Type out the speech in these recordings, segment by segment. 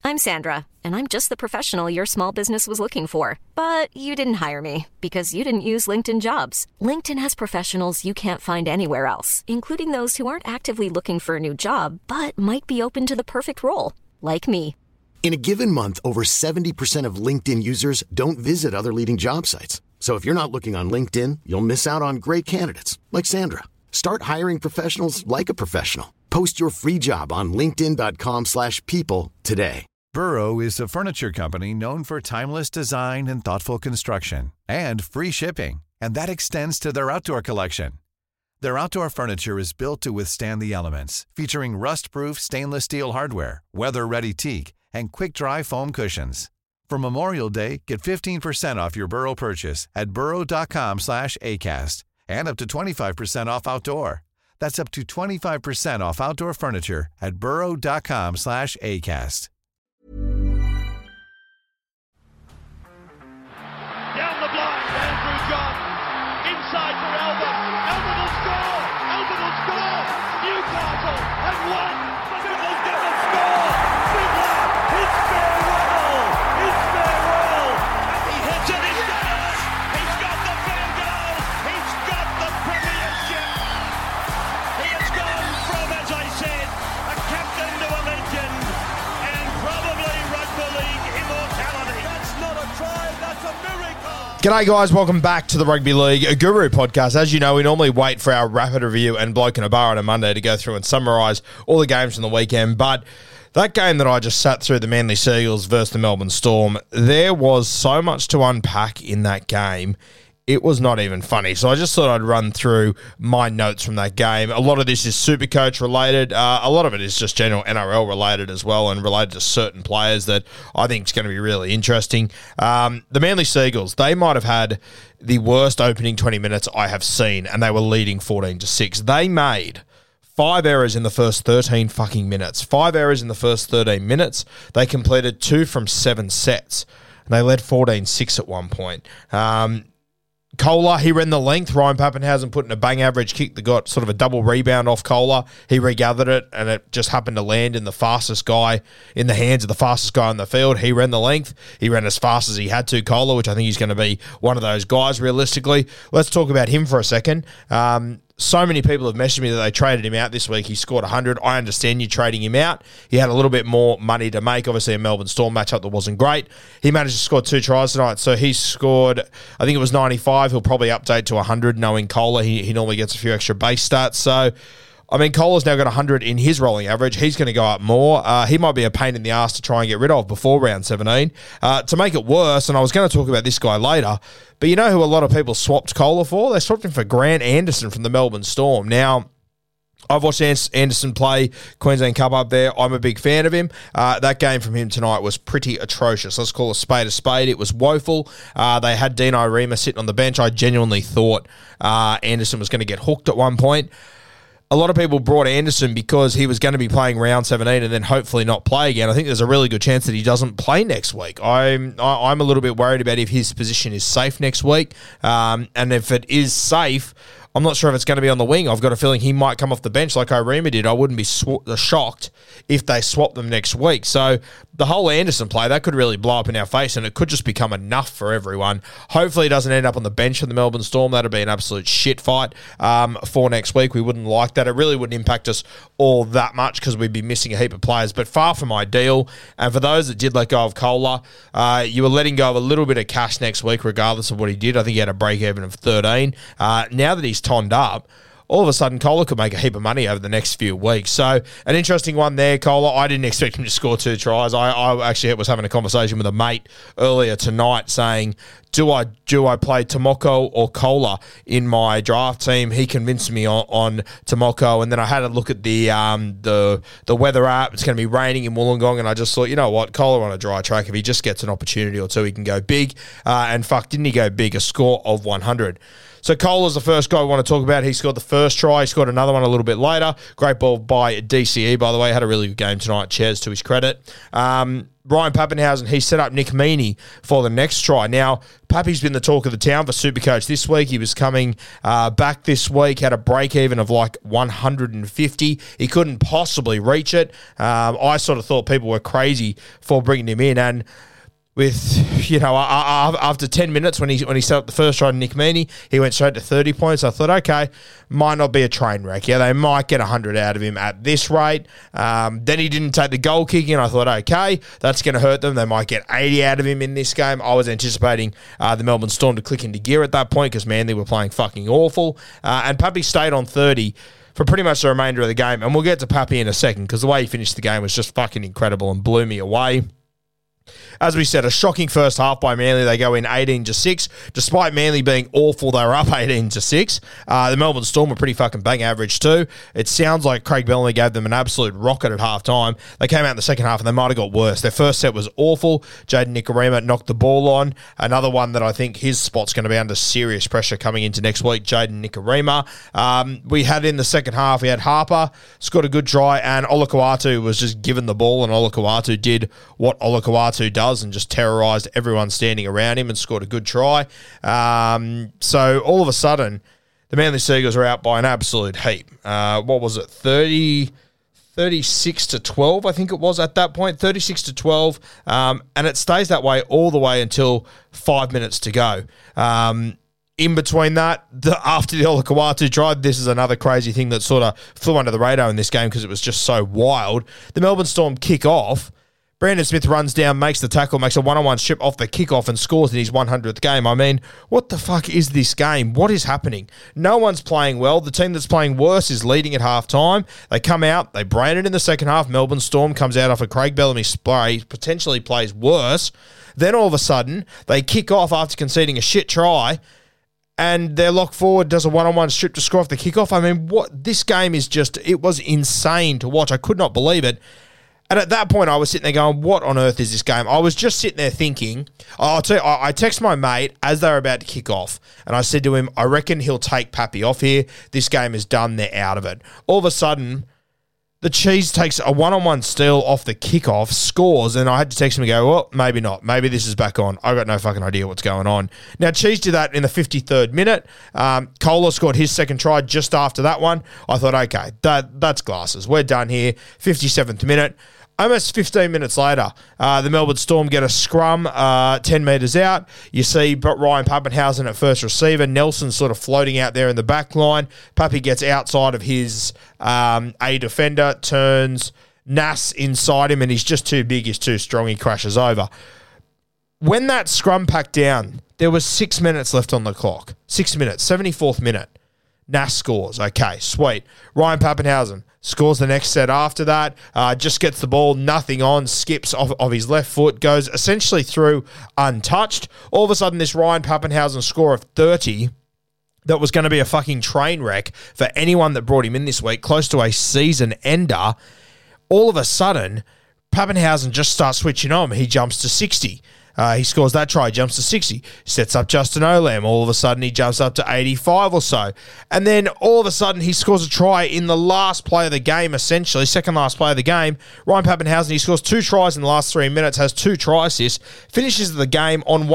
I'm Sandra, and I'm just the professional your small business was looking for. But you didn't hire me because you didn't use LinkedIn Jobs. LinkedIn has professionals you can't find anywhere else, including those who aren't actively looking for a new job, but might be open to the perfect role, like me. In a given month, over 70% of LinkedIn users don't visit other leading job sites. So if you're not looking on LinkedIn, you'll miss out on great candidates like Sandra. Start hiring professionals like a professional. Post your free job on linkedin.com/people today. Burrow is a furniture company known for timeless design and thoughtful construction and free shipping, and that extends to their outdoor collection. Their outdoor furniture is built to withstand the elements, featuring rust-proof stainless steel hardware, weather-ready teak, and quick-dry foam cushions. For Memorial Day, get 15% off your Burrow purchase at burrow.com/ACAST and up to 25% off outdoor. That's up to 25% off outdoor furniture at burrow.com/ACAST. Down the blind, Andrew John. Inside for Albert. Albert will score. Albert will score. Newcastle have won. Fiddler's going to score. Fiddler, it's farewell. It's farewell. And he hits it. He's got it. He's got the field goal. He's got the premiership. He has gone from, as I said, a captain to a legend and probably rugby league immortality. That's not a try. That's a miracle. G'day guys, welcome back to the Rugby League Guru podcast. As you know, we normally wait for our rapid review and bloke in a bar on a Monday to go through and summarise all the games from the weekend, but that game that I just sat through, the Manly Seagulls versus the Melbourne Storm, there was so much to unpack in that game. It was not even funny. So I just thought I'd run through my notes from that game. A lot of this is Supercoach related. A lot of it is just general NRL related as well and related to certain players that I think is going to be really interesting. The Manly Seagulls, they might have had the worst opening 20 minutes I have seen, and they were leading 14-6. They made 5 errors in the first 13 fucking minutes. 5 errors in the first 13 minutes. They completed 2 from 7 sets. And they led 14-6 at one point. Kohler, he ran the length. Ryan Pappenhausen put in a bang average kick that got sort of a double rebound off Kohler. He regathered it, and it just happened to land in the fastest guy, in the hands of the fastest guy on the field. He ran the length. He ran as fast as he had to, Kohler, which I think he's going to be one of those guys realistically. Let's talk about him for a second. So many people have messaged me that they traded him out this week. He scored 100. I understand you trading him out. He had a little bit more money to make. Obviously, a Melbourne Storm matchup that wasn't great. He managed to score 2 tries tonight. So he scored, I think it was 95. He'll probably update to 100, knowing Kohler. He normally gets a few extra base stats. So, I mean, Kohler's now got 100 in his rolling average. He's going to go up more. He might be a pain in the ass to try and get rid of before round 17. To make it worse, and I was going to talk about this guy later, but you know who a lot of people swapped Kohler for? They swapped him for Grant Anderson from the Melbourne Storm. Now, I've watched Anderson play Queensland Cup up there. I'm a big fan of him. That game from him tonight was pretty atrocious. Let's call a spade a spade. It was woeful. They had Dino Rima sitting on the bench. I genuinely thought Anderson was going to get hooked at one point. A lot of people brought Anderson because he was going to be playing round 17 and then hopefully not play again. I think there's a really good chance that he doesn't play next week. I'm a little bit worried about if his position is safe next week. And if it is safe, I'm not sure if it's going to be on the wing. I've got a feeling he might come off the bench like Irema did. I wouldn't be shocked if they swap them next week. So the whole Anderson play, that could really blow up in our face, and it could just become enough for everyone. Hopefully it doesn't end up on the bench for the Melbourne Storm. That'd be an absolute shit fight for next week. We wouldn't like that. It really wouldn't impact us all that much because we'd be missing a heap of players, but far from ideal. And for those that did let go of Kohler, you were letting go of a little bit of cash next week regardless of what he did. I think he had a break-even of 13. Now that he's tonned up, all of a sudden Kohler could make a heap of money over the next few weeks. So an interesting one there, Kohler. I didn't expect him to score 2 tries. I actually was having a conversation with a mate earlier tonight saying, do I play Tomoko or Kohler in my draft team? He convinced me on Tomoko, and then I had a look at the weather app. It's going to be raining in Wollongong, and I just thought, you know what, Kohler on a dry track, if he just gets an opportunity or two, he can go big. And fuck, didn't he go big? A score of 100. So Kohler's the first guy we want to talk about. He scored the first try. He scored another one a little bit later. Great ball by DCE, by the way. Had a really good game tonight. Cheers to his credit. Ryan Pappenhausen, he set up Nick Meaney for the next try. Now, Pappy's been the talk of the town for Supercoach this week. He was coming back this week, had a break-even of like 150. He couldn't possibly reach it. I sort of thought people were crazy for bringing him in, and with, after 10 minutes when he set up the first try to Nick Meaney, he went straight to 30 points. I thought, okay, might not be a train wreck. Yeah, they might get 100 out of him at this rate. Then he didn't take the goal kicking. I thought, okay, that's going to hurt them. They might get 80 out of him in this game. I was anticipating the Melbourne Storm to click into gear at that point because Manly were playing fucking awful. And Pappy stayed on 30 for pretty much the remainder of the game. And we'll get to Pappy in a second because the way he finished the game was just fucking incredible and blew me away. As we said, a shocking first half by Manly. They go in 18-6. Despite Manly being awful, they were up 18-6. The Melbourne Storm were pretty fucking bang average too. It sounds like Craig Bellamy gave them an absolute rocket at halftime. They came out in the second half and they might have got worse. Their first set was awful. Jaden Nikorima knocked the ball on. Another one that I think his spot's going to be under serious pressure coming into next week, Jaden Nikorima. We had in the second half, we had Harper, scored a good try, and Olakau'atu was just given the ball, and Olakau'atu did what Olakau'atu does and just terrorised everyone standing around him and scored a good try. So all of a sudden, the Manly Seagulls are out by an absolute heap. What was it? 36-12, I think it was at that point. 36-12. And it stays that way all the way until 5 minutes to go. In between that, after the Olakau'atu try, this is another crazy thing that sort of flew under the radar in this game because it was just so wild. The Melbourne Storm kick off. Brandon Smith runs down, makes the tackle, makes a one-on-one strip off the kickoff and scores in his 100th game. I mean, what the fuck is this game? What is happening? No one's playing well. The team that's playing worse is leading at halftime. They come out, they brain it in the second half. Melbourne Storm comes out off a Craig Bellamy spray, potentially plays worse. Then all of a sudden, they kick off after conceding a shit try, and their lock forward does a one-on-one strip to score off the kickoff. I mean, what this game is just, it was insane to watch. I could not believe it. And at that point, I was sitting there going, what on earth is this game? I was just sitting there thinking, I'll tell you, I texted my mate as they were about to kick off, and I said to him, I reckon he'll take Pappy off here. This game is done. They're out of it. All of a sudden, the Cheese takes a one-on-one steal off the kickoff, scores, and I had to text him and go, well, maybe not. Maybe this is back on. I got no fucking idea what's going on. Now, Cheese did that in the 53rd minute. Kohler scored his second try just after that one. I thought, okay, that's glasses. We're done here. 57th minute. Almost 15 minutes later, the Melbourne Storm get a scrum 10 metres out. You see Ryan Pappenhausen at first receiver. Nelson sort of floating out there in the back line. Pappy gets outside of his A defender, turns Nass inside him, and he's just too big, he's too strong, he crashes over. When that scrum packed down, there was 6 minutes left on the clock. 6 minutes, 74th minute. Nass scores. Okay, sweet. Ryan Pappenhausen scores the next set after that. Just gets the ball, nothing on, skips off of his left foot, goes essentially through untouched. All of a sudden, this Ryan Pappenhausen score of 30 that was going to be a fucking train wreck for anyone that brought him in this week, close to a season ender. All of a sudden, Pappenhausen just starts switching on. He jumps to 60. He scores that try, jumps to 60, sets up Justin Olam. All of a sudden, he jumps up to 85 or so. And then all of a sudden, he scores a try in the last play of the game, essentially, second last play of the game. Ryan Pappenhausen, he scores 2 tries in the last 3 minutes, has 2 try assists, finishes the game on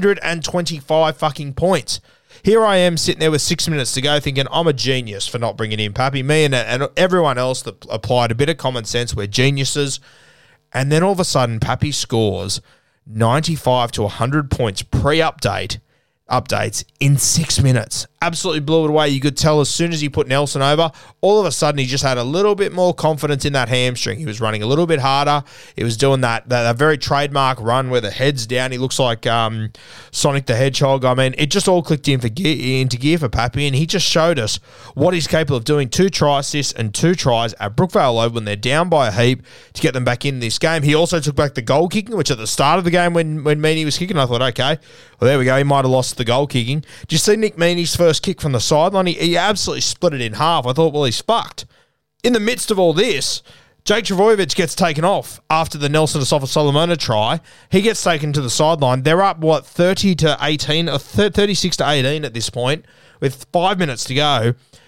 125 fucking points. Here I am sitting there with 6 minutes to go thinking I'm a genius for not bringing in Pappy. Me and everyone else that applied a bit of common sense, we're geniuses. And then all of a sudden, Pappy scores 95 to 100 points pre-updates in 6 minutes. Absolutely blew it away. You could tell as soon as he put Nelson over, all of a sudden he just had a little bit more confidence in that hamstring. He was running a little bit harder. He was doing that very trademark run where the head's down. He looks like Sonic the Hedgehog. I mean, it just all clicked into gear for Pappy, and he just showed us what he's capable of doing. 2 try assists and 2 tries at Brookvale Oval when they're down by a heap to get them back in this game. He also took back the goal kicking, which at the start of the game when Meaney was kicking, I thought, okay, well, there we go. He might have lost the goal kicking. Did you see Nick Meaney's first kick from the sideline? He absolutely split it in half. I thought, well, he's fucked. In the midst of all this, Jake Trbojevic gets taken off after the Nelson Asafa-Solomona try. He gets taken to the sideline. They're up, 30 to 18, or 36 to 18 at this point, with 5 minutes to go.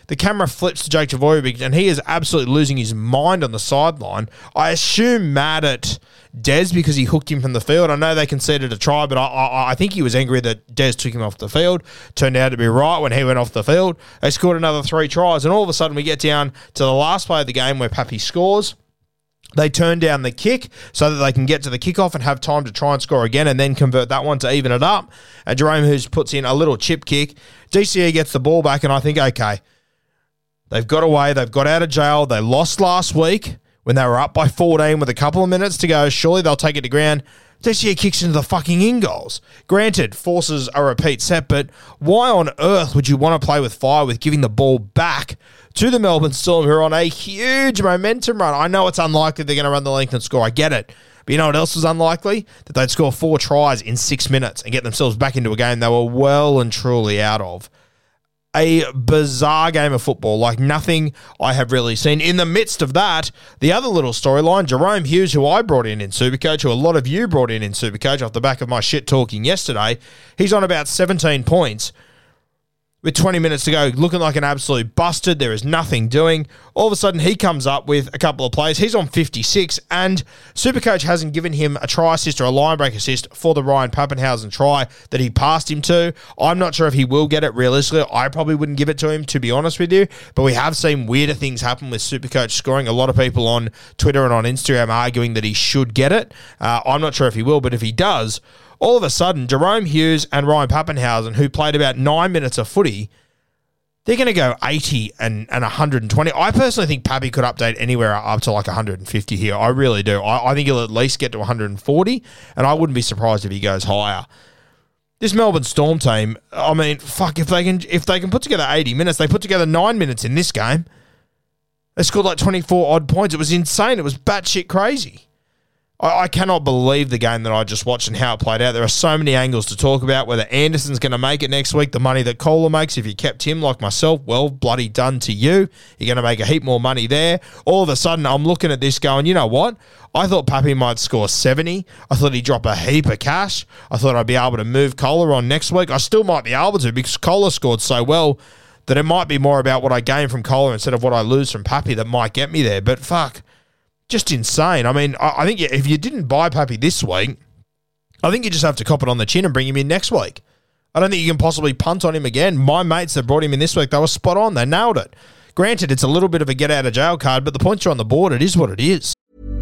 the camera flips to Jake Trbojevic, and he is absolutely losing his mind on the sideline. I assume mad at Des because he hooked him from the field. I know they conceded a try, but I think he was angry that Des took him off the field. Turned out to be right when he went off the field. They scored another 3 tries, and all of a sudden we get down to the last play of the game where Pappy scores. They turn down the kick so that they can get to the kickoff and have time to try and score again and then convert that one to even it up. And Jerome Hughes puts in a little chip kick. DCE gets the ball back, and I think, okay, they've got away. They've got out of jail. They lost last week when they were up by 14 with a couple of minutes to go. Surely they'll take it to ground. DCE kicks into the fucking in goals. Granted, forces a repeat set, but why on earth would you want to play with fire with giving the ball back to the Melbourne Storm, who are on a huge momentum run? I know it's unlikely they're going to run the length and score. I get it. But you know what else was unlikely? That they'd score 4 tries in 6 minutes and get themselves back into a game they were well and truly out of. A bizarre game of football, like nothing I have really seen. In the midst of that, the other little storyline, Jerome Hughes, who I brought in Supercoach, who a lot of you brought in Supercoach off the back of my shit talking yesterday, he's on about 17 points. With 20 minutes to go, looking like an absolute busted. There is nothing doing. All of a sudden, he comes up with a couple of plays. He's on 56, and Supercoach hasn't given him a try assist or a line break assist for the Ryan Pappenhausen try that he passed him to. I'm not sure if he will get it realistically. I probably wouldn't give it to him, to be honest with you, but we have seen weirder things happen with Supercoach scoring. A lot of people on Twitter and on Instagram arguing that he should get it. I'm not sure if he will, but if he does, all of a sudden, Jerome Hughes and Ryan Pappenhausen, who played about 9 minutes of footy, they're going to go 80 and 120. I personally think Pappy could update anywhere up to like 150 here. I really do. I think he'll at least get to 140, and I wouldn't be surprised if he goes higher. This Melbourne Storm team, I mean, fuck, if they can put together 80 minutes, they put together 9 minutes in this game. They scored like 24 odd points. It was insane. It was batshit crazy. I cannot believe the game that I just watched and how it played out. There are so many angles to talk about, whether Anderson's going to make it next week, the money that Kohler makes. If you kept him like myself, well, bloody done to you. You're going to make a heap more money there. All of a sudden, I'm looking at this going, you know what? I thought Pappy might score 70. I thought he'd drop a heap of cash. I thought I'd be able to move Kohler on next week. I still might be able to because Kohler scored so well that it might be more about what I gain from Kohler instead of what I lose from Pappy that might get me there. But fuck. Just insane. I mean, I think if you didn't buy Pappy this week, I think you just have to cop it on the chin and bring him in next week. I don't think you can possibly punt on him again. My mates that brought him in this week, they were spot on. They nailed it. Granted, it's a little bit of a get-out-of-jail card, but the points are on the board. It is what it is.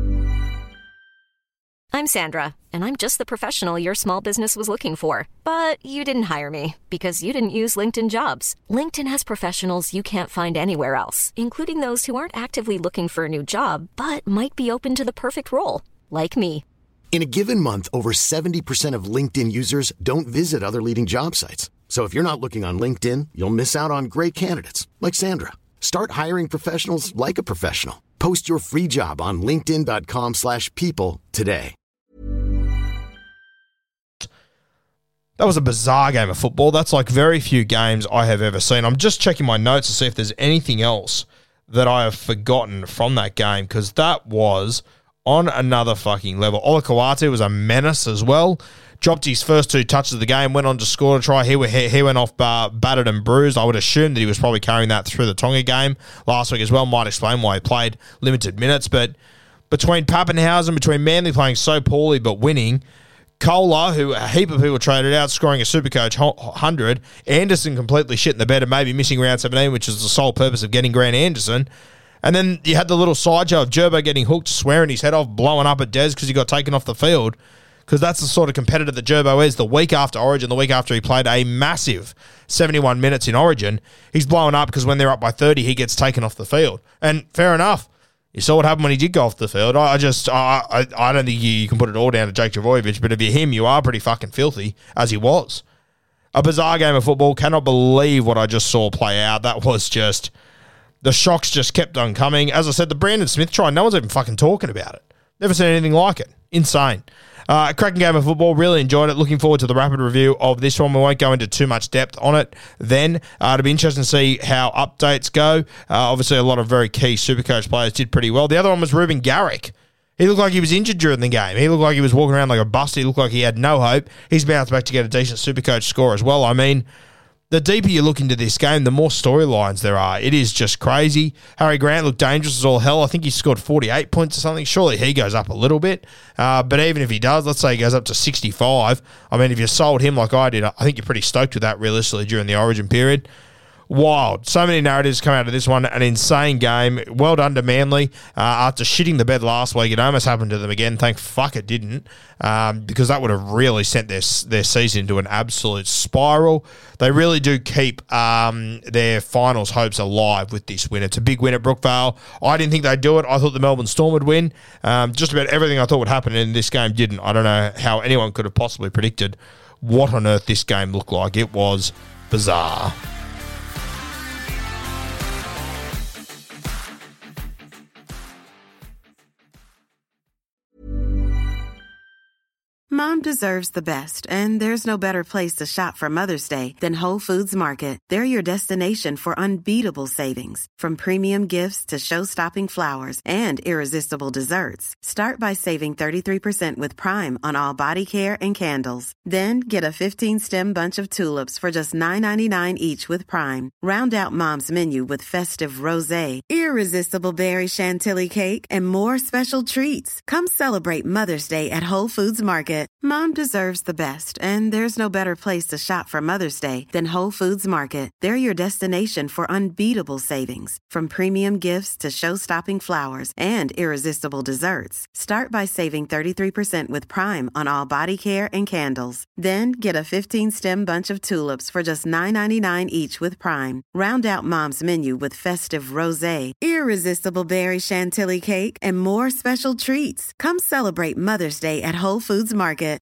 I'm Sandra, and I'm just the professional your small business was looking for. But you didn't hire me because you didn't use LinkedIn Jobs. LinkedIn has professionals you can't find anywhere else, including those who aren't actively looking for a new job, but might be open to the perfect role, like me. In a given month, over 70% of LinkedIn users don't visit other leading job sites. So if you're not looking on LinkedIn, you'll miss out on great candidates like Sandra. Start hiring professionals like a professional. Post your free job on linkedin.com/people today. That was a bizarre game of football. That's like very few games I have ever seen. I'm just checking my notes to see if there's anything else that I have forgotten from that game, because that was on another fucking level. Ola Kawate was a menace as well. Dropped his first 2 touches of the game, went on to score a try. He went off battered and bruised. I would assume that he was probably carrying that through the Tonga game last week as well. Might explain why he played limited minutes. But between Pappenhausen, between Manly playing so poorly but winning, Kohler, who a heap of people traded out, scoring a Supercoach 100. Anderson completely shit in the bed and maybe missing round 17, which is the sole purpose of getting Grant Anderson. And then you had the little sideshow of Gerbo getting hooked, swearing his head off, blowing up at Des because he got taken off the field. Because that's the sort of competitor that Gerbo is. The week after Origin, the week after he played a massive 71 minutes in Origin, he's blowing up because when they're up by 30, he gets taken off the field. And fair enough. You saw what happened when he did go off the field. I don't think you can put it all down to Jake Trbojevic, but if you're him, you are pretty fucking filthy, as he was. A bizarre game of football. Cannot believe what I just saw play out. That was just... The shocks just kept on coming. As I said, the Brandon Smith try, no one's even fucking talking about it. Never seen anything like it. Insane. Cracking game of football. Really enjoyed it. Looking forward to the rapid review of this one. We won't go into too much depth on it then. It'll be interesting to see how updates go. Obviously, a lot of very key Supercoach players did pretty well. The other one was Ruben Garrick. He looked like he was injured during the game. He looked like he was walking around like a bust. He looked like he had no hope. He's bounced back to get a decent Supercoach score as well. I mean, the deeper you look into this game, the more storylines there are. It is just crazy. Harry Grant looked dangerous as all hell. I think he scored 48 points or something. Surely he goes up a little bit. But even if he does, let's say he goes up to 65. I mean, if you sold him like I did, I think you're pretty stoked with that realistically during the Origin period. Wild. So many narratives come out of this one. An insane game. Well done to Manly. After shitting the bed last week, it almost happened to them again. Thank fuck it didn't, because that would have really sent their season into an absolute spiral. They really do keep their finals hopes alive with this win. It's a big win at Brookvale. I didn't think they'd do it. I thought the Melbourne Storm would win. Just about everything I thought would happen in this game didn't. I don't know how anyone could have possibly predicted what on earth this game looked like. It was bizarre. Mom deserves the best, and there's no better place to shop for Mother's Day than Whole Foods Market. They're your destination for unbeatable savings, from premium gifts to show-stopping flowers and irresistible desserts. Start by saving 33% with Prime on all body care and candles. Then get a 15-stem bunch of tulips for just $9.99 each with Prime. Round out Mom's menu with festive rosé, irresistible berry chantilly cake, and more special treats. Come celebrate Mother's Day at Whole Foods Market. Mom deserves the best, and there's no better place to shop for Mother's Day than Whole Foods Market. They're your destination for unbeatable savings, from premium gifts to show-stopping flowers and irresistible desserts. Start by saving 33% with Prime on all body care and candles. Then get a 15-stem bunch of tulips for just $9.99 each with Prime. Round out Mom's menu with festive rosé, irresistible berry chantilly cake, and more special treats. Come celebrate Mother's Day at Whole Foods Market.